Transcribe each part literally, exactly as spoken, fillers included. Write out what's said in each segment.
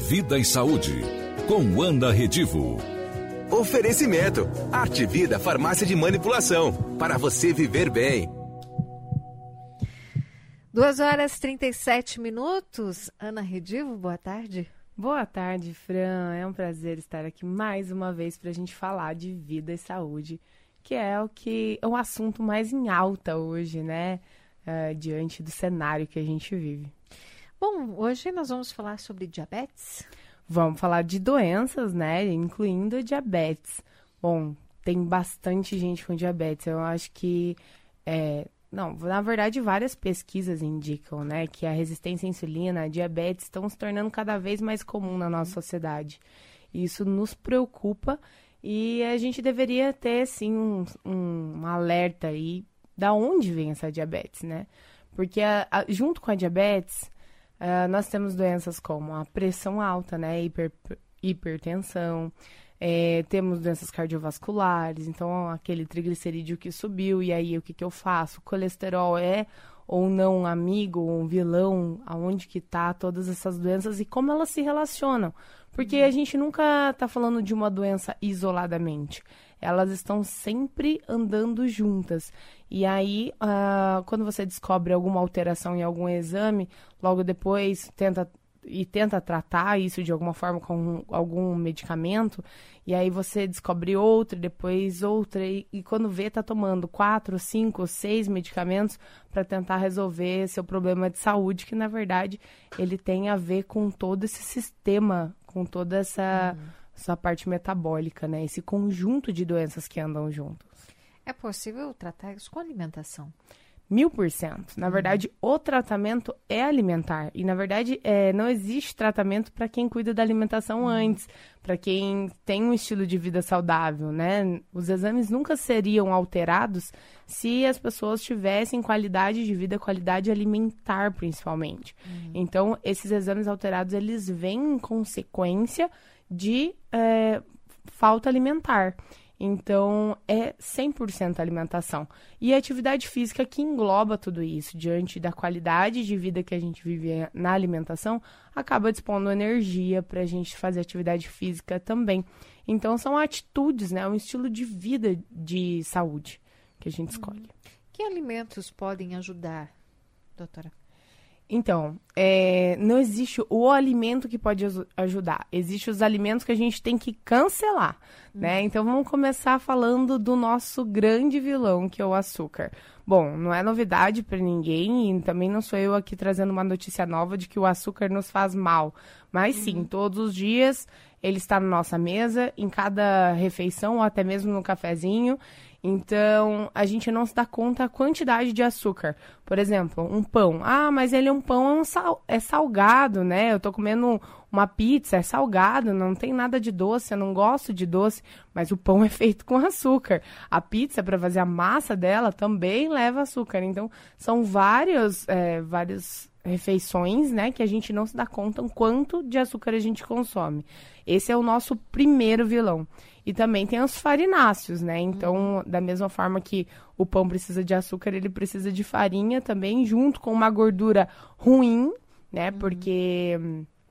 Vida e Saúde, com Ana Redivo. Oferecimento, Arte Vida Farmácia de Manipulação, para você viver bem. duas horas e trinta e sete minutos. Ana Redivo, boa tarde. Boa tarde, Fran. É um prazer estar aqui mais uma vez para a gente falar de vida e saúde, que é o que é o assunto mais em alta hoje, né? Uh, diante do cenário que a gente vive. Bom, hoje nós vamos falar sobre diabetes. Vamos falar de doenças, né? Incluindo a diabetes. Bom, tem bastante gente com diabetes. Eu acho que... É, não, na verdade, várias pesquisas indicam, né, que a resistência à insulina, a diabetes, estão se tornando cada vez mais comum na nossa sociedade. Isso nos preocupa e a gente deveria ter, sim, um, um alerta aí da onde vem essa diabetes, né? Porque a, a, junto com a diabetes, uh, nós temos doenças como a pressão alta, né, hiper, hipertensão, É, temos doenças cardiovasculares, então aquele triglicerídeo que subiu, e aí o que, que eu faço? O colesterol é ou não um amigo, ou um vilão, aonde que tá todas essas doenças e como elas se relacionam? Porque a gente nunca tá falando de uma doença isoladamente, elas estão sempre andando juntas. E aí, uh, quando você descobre alguma alteração em algum exame, logo depois tenta... e tenta tratar isso de alguma forma com algum medicamento, e aí você descobre outra, depois outra, e, e quando vê, tá tomando quatro, cinco, seis medicamentos para tentar resolver seu problema de saúde, que na verdade ele tem a ver com todo esse sistema, com toda essa, uhum. essa parte metabólica, né? Esse conjunto de doenças que andam juntos. É possível tratar isso com alimentação? Mil por cento. Na verdade, uhum. o tratamento é alimentar. E, na verdade, é, não existe tratamento para quem cuida da alimentação uhum. antes, para quem tem um estilo de vida saudável, né? Os exames nunca seriam alterados se as pessoas tivessem qualidade de vida, qualidade alimentar, principalmente. Uhum. Então, esses exames alterados, eles vêm em consequência de é, falta alimentar. Então, é cem por cento alimentação. E a atividade física que engloba tudo isso, diante da qualidade de vida que a gente vive na alimentação, acaba dispondo energia para a gente fazer atividade física também. Então, são atitudes, né? Um estilo de vida de saúde que a gente escolhe. Que alimentos podem ajudar, doutora? Então, é, não existe o alimento que pode ajudar. Existem os alimentos que a gente tem que cancelar, hum. né? Então, vamos começar falando do nosso grande vilão, que é o açúcar. Bom, não é novidade para ninguém e também não sou eu aqui trazendo uma notícia nova de que o açúcar nos faz mal. Mas sim, uhum. todos os dias ele está na nossa mesa, em cada refeição ou até mesmo no cafezinho. Então, a gente não se dá conta da quantidade de açúcar. Por exemplo, um pão. Ah, mas ele é um pão, é, um sal, é salgado, né? Eu tô comendo uma pizza, é salgado, não tem nada de doce, eu não gosto de doce, mas o pão é feito com açúcar. A pizza, para fazer a massa dela, também leva açúcar. Então, são vários, é, vários refeições, né, que a gente não se dá conta o quanto de açúcar a gente consome. Esse é o nosso primeiro vilão. E também tem os farináceos, né? Então, da mesma forma que o pão precisa de açúcar, ele precisa de farinha também, junto com uma gordura ruim, né? Uhum. Porque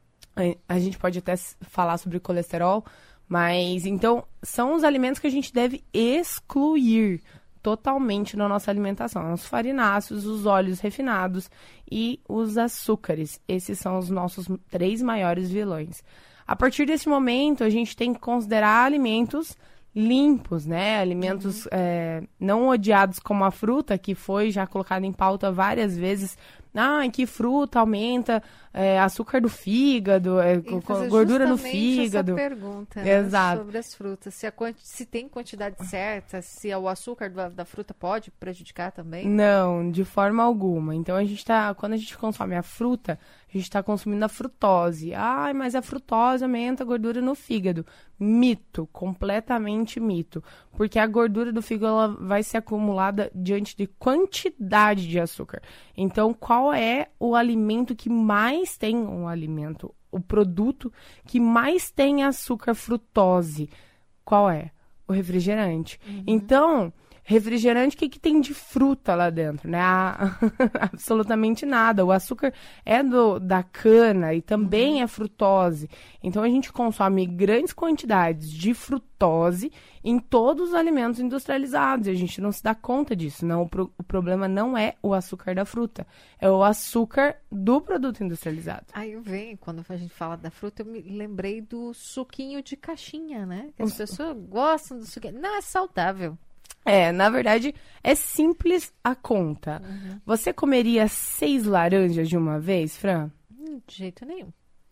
a gente pode até falar sobre colesterol, mas então são os alimentos que a gente deve excluir totalmente na nossa alimentação. Os farináceos, os óleos refinados e os açúcares. Esses são os nossos três maiores vilões. A partir desse momento, a gente tem que considerar alimentos limpos, né? Alimentos uhum. é, não odiados como a fruta, que foi já colocada em pauta várias vezes. Ah, que fruta aumenta é, açúcar do fígado, é, gordura no fígado. Essa pergunta, né, Exato. sobre as frutas. Se, a, se tem quantidade certa, se o açúcar da, da fruta pode prejudicar também? Não, de forma alguma. Então, a gente tá, quando a gente consome a fruta, a gente está consumindo a frutose. Ah, mas a frutose aumenta a gordura no fígado. Mito, completamente mito. Porque a gordura do fígado ela vai ser acumulada diante de quantidade de açúcar. Então, qual é o alimento que mais tem, um alimento, o produto que mais tem açúcar frutose? Qual é? O refrigerante. Uhum. Então, Refrigerante, o que, que tem de fruta lá dentro, né? Ah, absolutamente nada. O açúcar é do, da cana e também uhum. é frutose. Então, a gente consome grandes quantidades de frutose em todos os alimentos industrializados. E a gente não se dá conta disso. Não, o, pro, o problema não é o açúcar da fruta. É o açúcar do produto industrializado. Aí eu venho, quando a gente fala da fruta, eu me lembrei do suquinho de caixinha, né? As Os... pessoas gostam do suquinho. Não, é saudável. É, na verdade, é simples a conta. Uhum. Você comeria seis laranjas de uma vez, Fran? De jeito nenhum.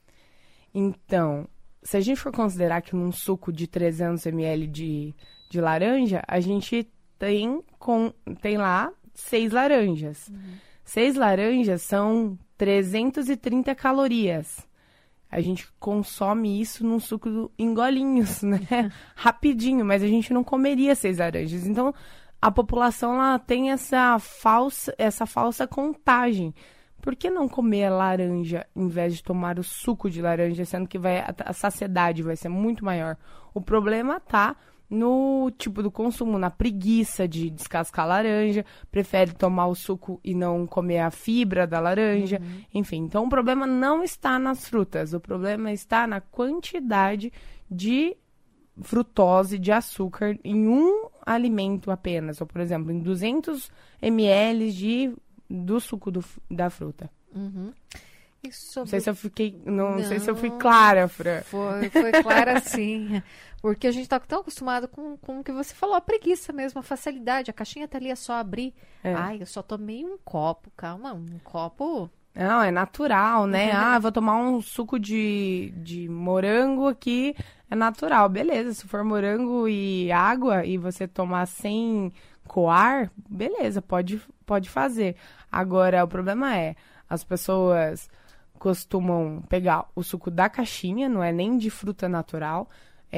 Então, se a gente for considerar que num suco de trezentos mililitros de, de laranja, a gente tem, com, tem lá seis laranjas. Uhum. Seis laranjas são trezentas e trinta calorias. A gente consome isso num suco em golinhos, né? Rapidinho, mas a gente não comeria seis laranjas. Então, a população ela tem essa falsa, essa falsa contagem. Por que não comer a laranja em vez de tomar o suco de laranja, sendo que vai, a, a saciedade vai ser muito maior? O problema tá no tipo do consumo, na preguiça de descascar a laranja, prefere tomar o suco e não comer a fibra da laranja, uhum. enfim. Então, o problema não está nas frutas, o problema está na quantidade de frutose, de açúcar em um alimento apenas, ou, por exemplo, em duzentos mililitros de, do suco do, da fruta. Uhum. Sobre... Não sei se eu fiquei, não, não sei se eu fui clara, Fran. Foi, foi clara sim. Porque a gente tá tão acostumado com, com o que você falou, a preguiça mesmo, a facilidade. A caixinha tá ali, é só abrir. É. Ai, eu só tomei um copo, calma, um copo... Não, é natural, né? Ah, vou tomar um suco de, de morango aqui, é natural. Beleza, se for morango e água e você tomar sem coar, beleza, pode, pode fazer. Agora, o problema é, as pessoas costumam pegar o suco da caixinha, não é nem de fruta natural,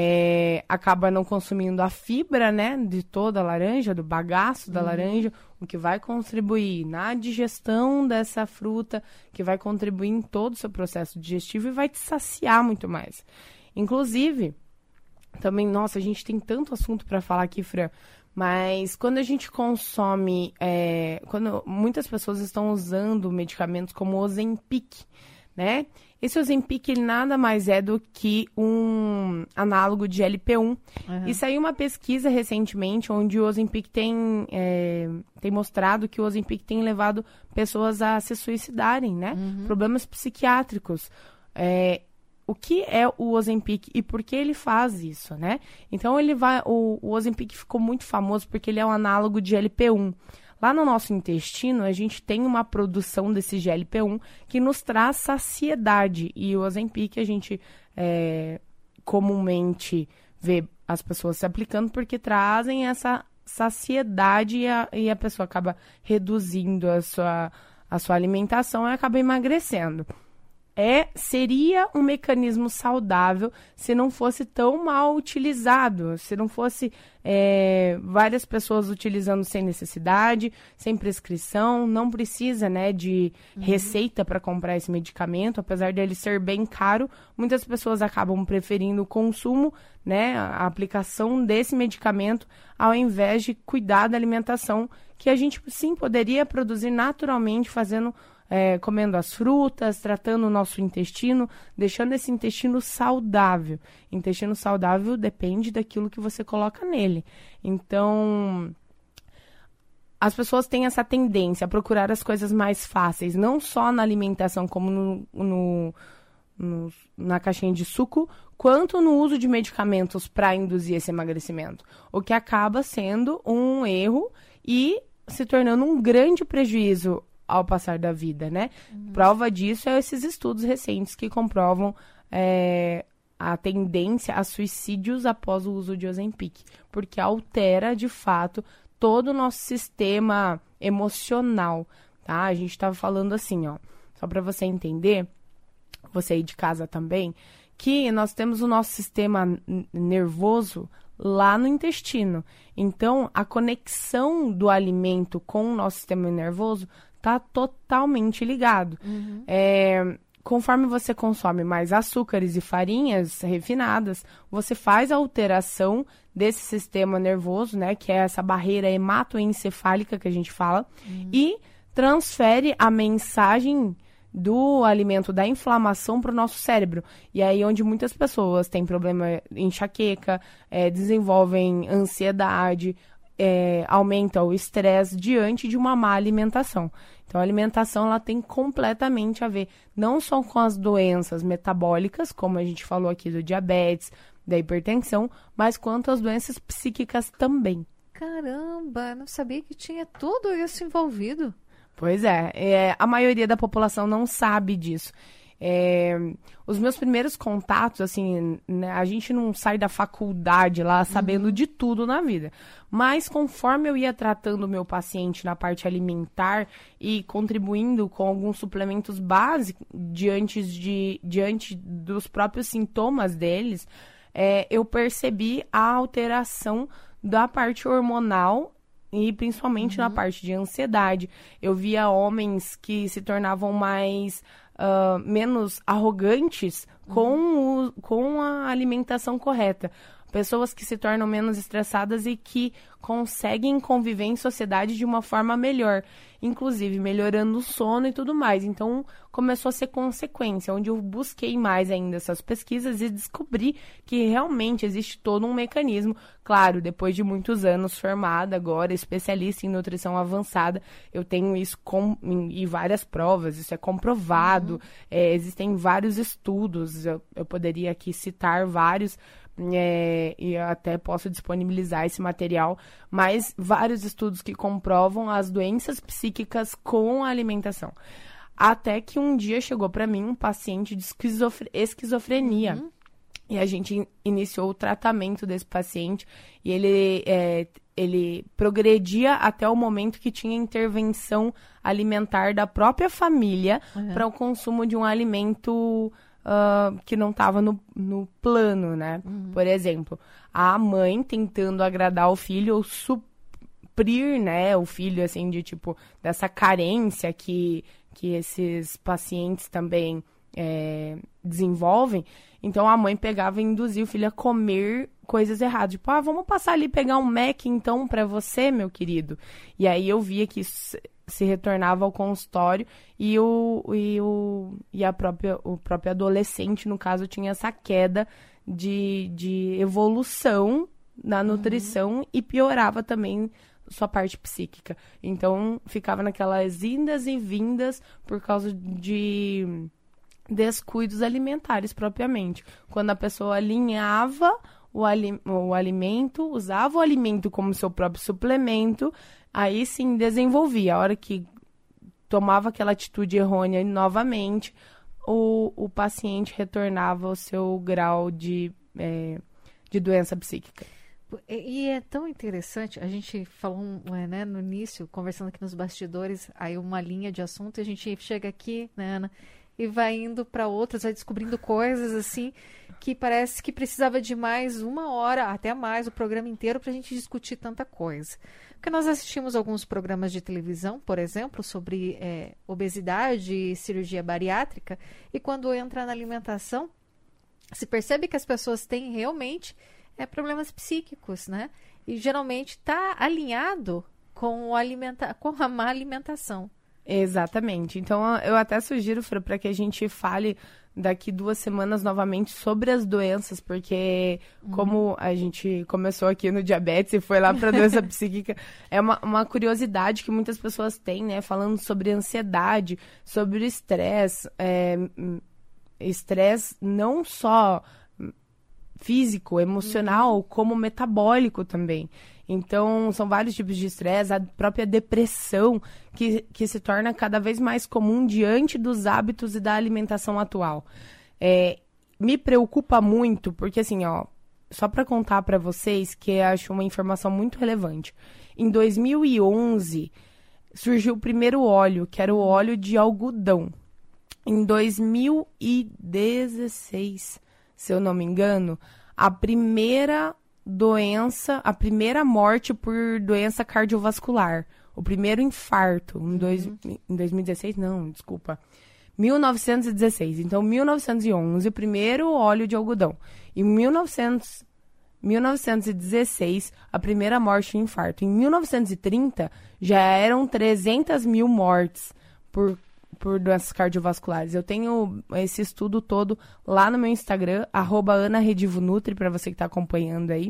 é, acaba não consumindo a fibra, né, de toda a laranja, do bagaço da uhum. laranja, o que vai contribuir na digestão dessa fruta, que vai contribuir em todo o seu processo digestivo e vai te saciar muito mais. Inclusive, também, nossa, a gente tem tanto assunto para falar aqui, Fran, mas quando a gente consome, é, quando muitas pessoas estão usando medicamentos como o Ozempic, né? Esse Ozempic, ele nada mais é do que um análogo de L P um. Uhum. E saiu uma pesquisa recentemente onde o Ozempic tem, é, tem mostrado que o Ozempic tem levado pessoas a se suicidarem, né? Uhum. Problemas psiquiátricos. É, o que é o Ozempic e por que ele faz isso, né? Então, ele vai, o, o Ozempic ficou muito famoso porque ele é um análogo de L P um. Lá no nosso intestino, a gente tem uma produção desse G L P um que nos traz saciedade. E o Ozempic a gente é, comumente vê as pessoas se aplicando porque trazem essa saciedade e a, e a pessoa acaba reduzindo a sua, a sua alimentação e acaba emagrecendo. É, seria um mecanismo saudável se não fosse tão mal utilizado, se não fosse é, várias pessoas utilizando sem necessidade, sem prescrição, não precisa, né, de uhum. receita para comprar esse medicamento, apesar dele ser bem caro, muitas pessoas acabam preferindo o consumo, né, a aplicação desse medicamento ao invés de cuidar da alimentação que a gente sim poderia produzir naturalmente fazendo É, comendo as frutas, tratando o nosso intestino, deixando esse intestino saudável. Intestino saudável depende daquilo que você coloca nele. Então, as pessoas têm essa tendência a procurar as coisas mais fáceis, não só na alimentação, como no, no, no, na caixinha de suco, quanto no uso de medicamentos para induzir esse emagrecimento. O que acaba sendo um erro e se tornando um grande prejuízo ao passar da vida, né? Uhum. Prova disso é esses estudos recentes que comprovam é, a tendência a suicídios após o uso de Ozempic, porque altera, de fato, todo o nosso sistema emocional, tá? A gente estava falando assim, ó, só para você entender, você aí de casa também, que nós temos o nosso sistema nervoso lá no intestino. Então, a conexão do alimento com o nosso sistema nervoso está totalmente ligado. Uhum. É, conforme você consome mais açúcares e farinhas refinadas, você faz a alteração desse sistema nervoso, né, que é essa barreira hematoencefálica que a gente fala, uhum. e transfere a mensagem do alimento, da inflamação para o nosso cérebro. E aí onde muitas pessoas têm problema, enxaqueca, é, desenvolvem ansiedade, é, aumenta o estresse diante de uma má alimentação. Então, a alimentação ela tem completamente a ver não só com as doenças metabólicas, como a gente falou aqui do diabetes, da hipertensão, mas quanto às doenças psíquicas também. Caramba, não sabia que tinha tudo isso envolvido. Pois é, é a maioria da população não sabe disso. É, os meus primeiros contatos, assim, né, a gente não sai da faculdade lá sabendo uhum. de tudo na vida. Mas conforme eu ia tratando o meu paciente na parte alimentar e contribuindo com alguns suplementos básicos diante, de, diante dos próprios sintomas deles, é, eu percebi a alteração da parte hormonal e principalmente uhum. na parte de ansiedade. Eu via homens que se tornavam mais... Uh, menos arrogantes uhum. com, o, com a alimentação correta. Pessoas que se tornam menos estressadas e que conseguem conviver em sociedade de uma forma melhor, inclusive melhorando o sono e tudo mais. Então, começou a ser consequência, onde eu busquei mais ainda essas pesquisas e descobri que realmente existe todo um mecanismo. Claro, depois de muitos anos formada agora, especialista em nutrição avançada, eu tenho isso com, em, em várias provas, isso é comprovado, uhum. é, existem vários estudos, eu, eu poderia aqui citar vários, É, e eu até posso disponibilizar esse material, mas vários estudos que comprovam as doenças psíquicas com a alimentação. Até que um dia chegou para mim um paciente de esquizofre- esquizofrenia. Uhum. E a gente in- iniciou o tratamento desse paciente e ele, é, ele progredia até o momento que tinha intervenção alimentar da própria família uhum. para o consumo de um alimento... Uh, que não estava no, no plano, né? Uhum. Por exemplo, a mãe tentando agradar o filho ou suprir, né, o filho, assim, de tipo, dessa carência que, que esses pacientes também é, desenvolvem. Então, a mãe pegava e induzia o filho a comer coisas erradas. Tipo, ah, vamos passar ali pegar um Mac, então, para você, meu querido. E aí eu via que isso se retornava ao consultório e, o, e, o, e a própria, o próprio adolescente, no caso, tinha essa queda de, de evolução na nutrição uhum. e piorava também sua parte psíquica. Então, ficava naquelas indas e vindas por causa de descuidos alimentares, propriamente. Quando a pessoa alinhava o, ali, o alimento, usava o alimento como seu próprio suplemento, aí sim desenvolvia. A hora que tomava aquela atitude errônea novamente, o, o paciente retornava ao seu grau de, é, de doença psíquica. E é tão interessante, a gente falou né, no início, conversando aqui nos bastidores, aí uma linha de assunto, e a gente chega aqui, né, Ana, e vai indo para outras, vai descobrindo coisas assim, que parece que precisava de mais uma hora, até mais, o programa inteiro, para a gente discutir tanta coisa. Porque nós assistimos alguns programas de televisão, por exemplo, sobre é, obesidade e cirurgia bariátrica, e quando entra na alimentação, se percebe que as pessoas têm realmente é, problemas psíquicos, né? E geralmente está alinhado com, o alimenta- com a má alimentação. Exatamente. Então, eu até sugiro, Fran, para que a gente fale daqui duas semanas novamente sobre as doenças, porque uhum. como a gente começou aqui no diabetes e foi lá para a doença psíquica, é uma, uma curiosidade que muitas pessoas têm, né? Falando sobre ansiedade, sobre o estresse, é, estresse não só físico, emocional, uhum. como metabólico também. Então, são vários tipos de estresse, a própria depressão, que, que se torna cada vez mais comum diante dos hábitos e da alimentação atual. É, me preocupa muito, porque assim, ó, só para contar para vocês, que eu acho uma informação muito relevante. Em dois mil e onze, surgiu o primeiro óleo, que era o óleo de algodão. Em dois mil e dezesseis, se eu não me engano, a primeira doença, a primeira morte por doença cardiovascular, o primeiro infarto, em, dois, uhum. em dois mil e dezesseis, não, desculpa, mil novecentos e dezesseis. Então, mil novecentos e onze, o primeiro óleo de algodão. Em mil novecentos, mil novecentos e dezesseis, a primeira morte de infarto. Em mil novecentos e trinta, já eram trezentas mil mortes por, por doenças cardiovasculares. Eu tenho esse estudo todo lá no meu Instagram, arroba anarredivonutri, para você que está acompanhando aí.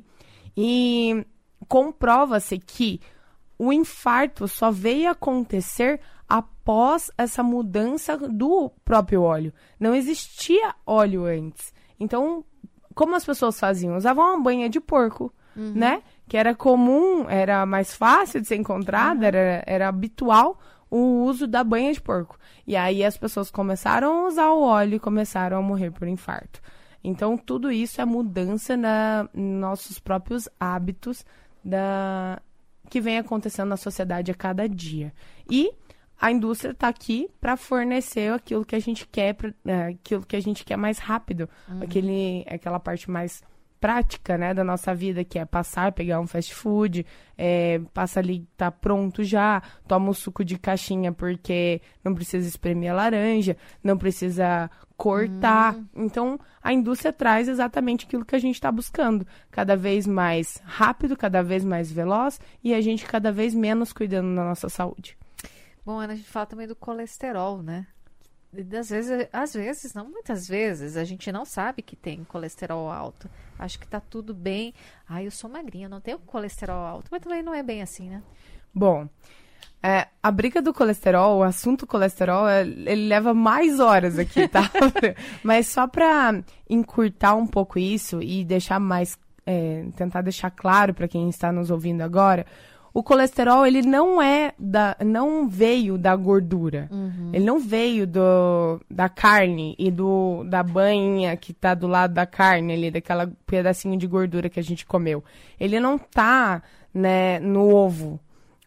E comprova-se que o infarto só veio acontecer após essa mudança do próprio óleo. Não existia óleo antes. Então, como as pessoas faziam? Usavam uma banha de porco, uhum. né? Que era comum, era mais fácil de ser encontrada, uhum. era, era habitual o uso da banha de porco. E aí as pessoas começaram a usar o óleo e começaram a morrer por infarto. Então, tudo isso é mudança na, nos nossos próprios hábitos da, que vem acontecendo na sociedade a cada dia. E a indústria está aqui para fornecer aquilo que a gente quer, pra, é, aquilo que a gente quer mais rápido, uhum. aquele, aquela parte mais prática, né, da nossa vida, que é passar, pegar um fast food, é, passa ali, tá pronto já, toma o suco de caixinha porque não precisa espremer a laranja, não precisa cortar. Uhum. Então, a indústria traz exatamente aquilo que a gente está buscando, cada vez mais rápido, cada vez mais veloz e a gente cada vez menos cuidando da nossa saúde. Bom, Ana, a gente fala também do colesterol, né? Às vezes, às vezes, não muitas vezes, a gente não sabe que tem colesterol alto. Acho que tá tudo bem. Ai, eu sou magrinha, não tenho colesterol alto. Mas também não é bem assim, né? Bom, é, a briga do colesterol, o assunto colesterol, é, ele leva mais horas aqui, tá? Mas só para encurtar um pouco isso e deixar mais, é, tentar deixar claro para quem está nos ouvindo agora, o colesterol, ele não é da, não veio da gordura. Uhum. Ele não veio do, da carne e do, da banha que tá do lado da carne ali, daquela pedacinho de gordura que a gente comeu. Ele não tá, né, no ovo.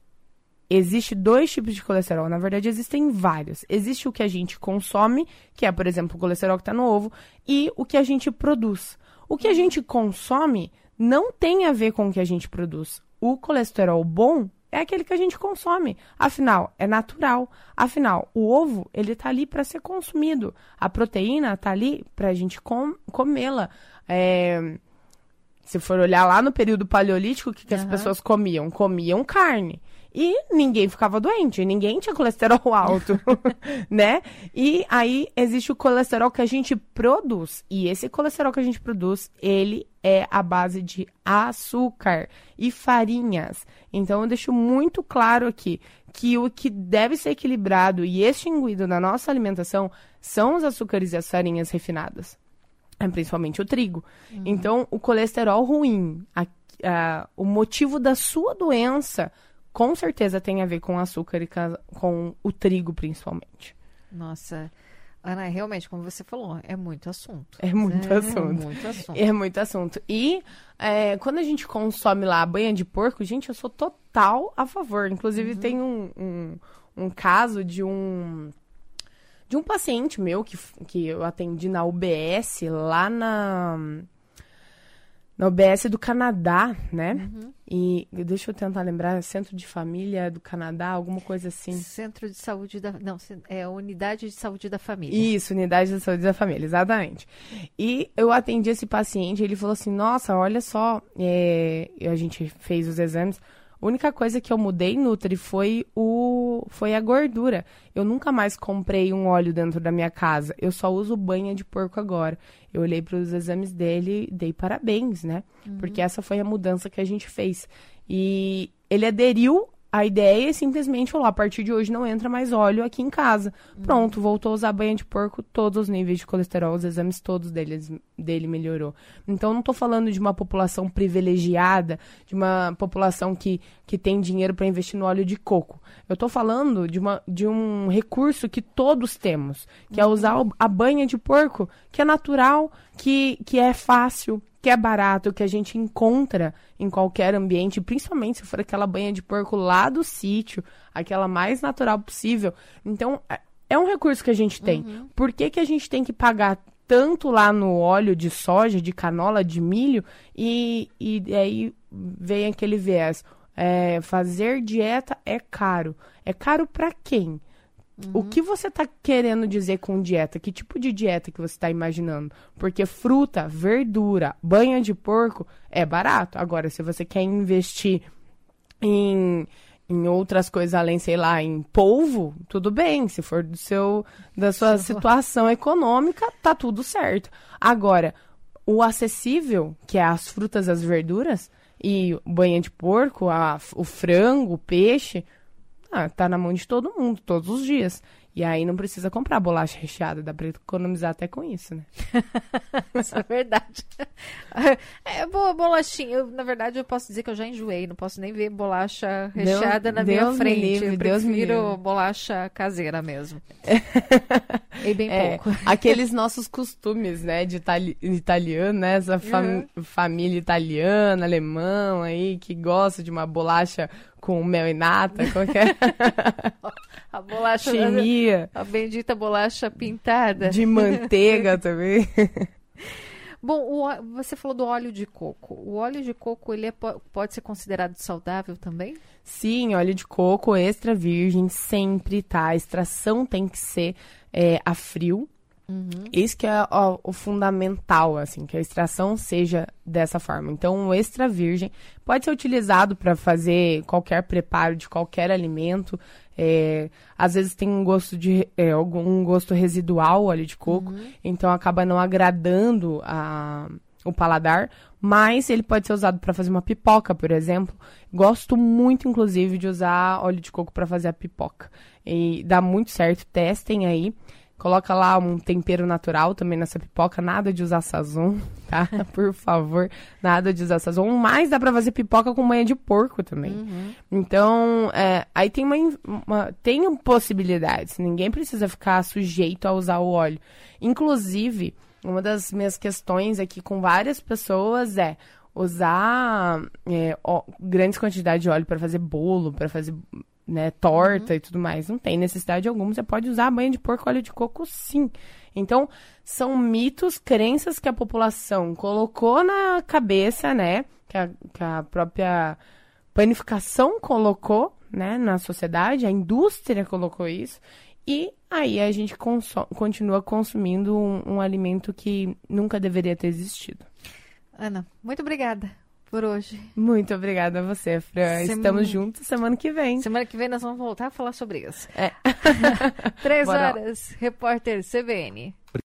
Existe dois tipos de colesterol. Na verdade, existem vários. Existe o que a gente consome, que é, por exemplo, o colesterol que tá no ovo, e o que a gente produz. O que a gente consome não tem a ver com o que a gente produz. O colesterol bom é aquele que a gente consome. Afinal, é natural. Afinal, o ovo, ele tá ali para ser consumido. A proteína tá ali para a gente com- comê-la. É... Se for olhar lá no período paleolítico, o que, que uhum. as pessoas comiam? Comiam carne. E ninguém ficava doente, ninguém tinha colesterol alto, né? E aí existe o colesterol que a gente produz. E esse colesterol que a gente produz, ele é a base de açúcar e farinhas. Então eu deixo muito claro aqui que o que deve ser equilibrado e extinguido na nossa alimentação são os açúcares e as farinhas refinadas. É principalmente o trigo. Uhum. Então, o colesterol ruim, a, a, o motivo da sua doença, com certeza tem a ver com o açúcar e com o trigo, principalmente. Nossa, Ana, realmente, como você falou, é muito assunto. É muito é, assunto. É muito assunto. É muito assunto. E é, quando a gente consome lá a banha de porco, gente, eu sou total a favor. Inclusive, uhum. tem um, um, um caso de um... de um paciente meu que, que eu atendi na U B S, lá na, na U B S do Canadá, né? Uhum. E deixa eu tentar lembrar, Centro de Família do Canadá, alguma coisa assim. Centro de Saúde da... Não, é Unidade de Saúde da Família. Isso, Unidade de Saúde da Família, exatamente. E eu atendi esse paciente, ele falou assim, nossa, olha só, é... a gente fez os exames... A única coisa que eu mudei, Nutri, foi, o... foi a gordura. Eu nunca mais comprei um óleo dentro da minha casa. Eu só uso banha de porco agora. Eu olhei para os exames dele e dei parabéns, né? Uhum. Porque essa foi a mudança que a gente fez. E ele aderiu à ideia e simplesmente falou, a partir de hoje não entra mais óleo aqui em casa. Uhum. Pronto, voltou a usar banha de porco, todos os níveis de colesterol, os exames todos deles, dele melhorou. Então, não tô falando de uma população privilegiada, de uma população que, que tem dinheiro para investir no óleo de coco. Eu tô falando de, uma, de um recurso que todos temos, que uhum. é usar a banha de porco, que é natural, que, que é fácil, que é barato, que a gente encontra em qualquer ambiente, principalmente se for aquela banha de porco lá do sítio, aquela mais natural possível. Então, é um recurso que a gente tem. Uhum. Por que que a gente tem que pagar tanto lá no óleo de soja, de canola, de milho, e, e aí vem aquele viés. É, fazer dieta é caro. É caro para quem? Uhum. O que você tá querendo dizer com dieta? Que tipo de dieta que você tá imaginando? Porque fruta, verdura, banha de porco é barato. Agora, se você quer investir em, em outras coisas além, sei lá, em polvo, tudo bem. Se for do seu, da sua Sim. situação econômica, tá tudo certo. Agora, o acessível, que é as frutas, as verduras, e banha de porco, a, o frango, o peixe, ah, tá na mão de todo mundo, todos os dias. E aí não precisa comprar bolacha recheada, dá pra economizar até com isso, né? Isso é verdade. É boa bolachinha. Eu, na verdade, eu posso dizer que eu já enjoei. Não posso nem ver bolacha recheada Deus, na Deus minha frente. Me livre, eu prefiro bolacha caseira mesmo. E bem é, pouco. Aqueles nossos costumes, né, de itali italiano, né? Essa fam uhum. família italiana, alemão aí, que gosta de uma bolacha com mel e nata, qualquer... A bolacha... Chimia. A bendita bolacha pintada. De manteiga também. Bom, o, você falou do óleo de coco. O óleo de coco, ele é, pode ser considerado saudável também? Sim, óleo de coco extra virgem sempre, tá? A extração tem que ser é, a frio. Uhum. Isso que é ó, o fundamental, assim, que a extração seja dessa forma. Então, o extra virgem pode ser utilizado para fazer qualquer preparo de qualquer alimento. É, às vezes tem um gosto de é, algum gosto residual, óleo de coco, uhum. então acaba não agradando a, o paladar, mas ele pode ser usado para fazer uma pipoca, por exemplo. Gosto muito, inclusive, de usar óleo de coco para fazer a pipoca. E dá muito certo, testem aí. Coloca lá um tempero natural também nessa pipoca, nada de usar sazon, tá? Por favor, nada de usar sazon. Mas dá pra fazer pipoca com banha de porco também. Uhum. Então, é, aí tem uma, uma tem possibilidades. Ninguém precisa ficar sujeito a usar o óleo. Inclusive, uma das minhas questões aqui com várias pessoas é usar é, ó, grandes quantidades de óleo para fazer bolo, para fazer... né, torta uhum. e tudo mais. Não tem necessidade alguma. Você pode usar banha de porco, óleo de coco, sim. Então, são mitos, crenças que a população colocou na cabeça, né? Que a, que a própria panificação colocou, né, na sociedade. A indústria colocou isso. E aí a gente conso- continua consumindo um, um alimento que nunca deveria ter existido. Ana, muito obrigada por hoje. Muito obrigada a você, Fran. Semana... Estamos juntos semana que vem. Semana que vem nós vamos voltar a falar sobre isso. É. Três horas, repórter C B N.